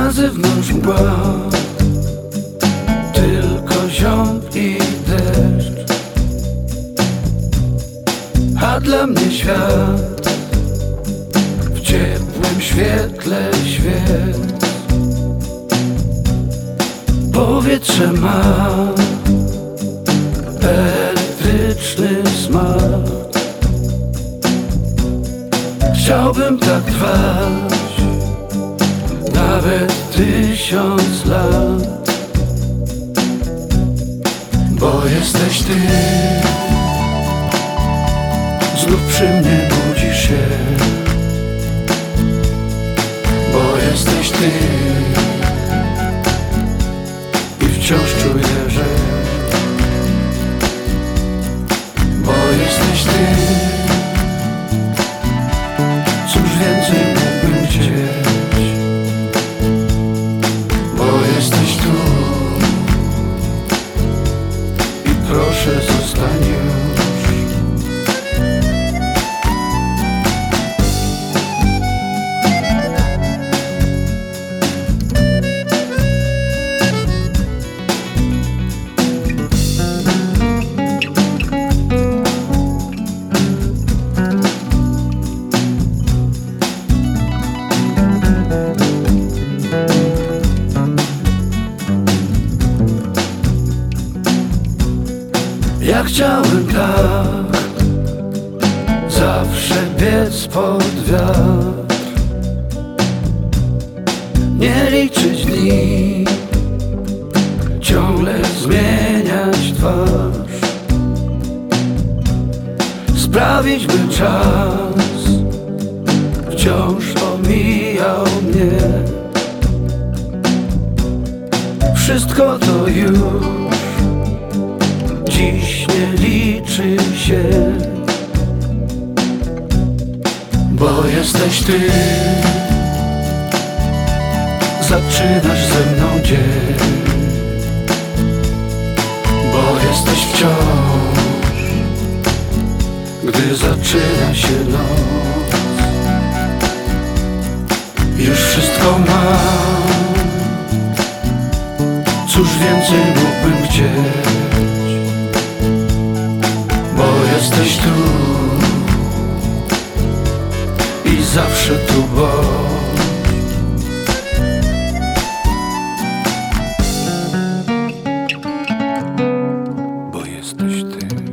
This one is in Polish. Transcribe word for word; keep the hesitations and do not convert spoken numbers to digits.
Na zewnątrz mgła, tylko ziąb i deszcz, a dla mnie świat w ciepłym świetle świec. Powietrze ma elektryczny smak. Chciałbym tak trwać nawet tysiąc lat, bo jesteś ty. Znów przy mnie budzisz się, bo jesteś ty. I wciąż czuję, że bo jesteś ty. Cóż więcej mógłbym chcieć, bo jesteś tu. I proszę, zostań już. Ja chciałem tak zawsze biec pod wiatr, nie liczyć dni, ciągle zmieniać twarz, sprawić, by czas wciąż omijał mnie. Wszystko to już dziś nie liczy się, bo jesteś ty. Zaczynasz ze mną dzień, bo jesteś wciąż, gdy zaczyna się noc. Już wszystko mam, cóż więcej mógłbym chcieć, bo jesteś tu i zawsze tu, bo bo jesteś ty.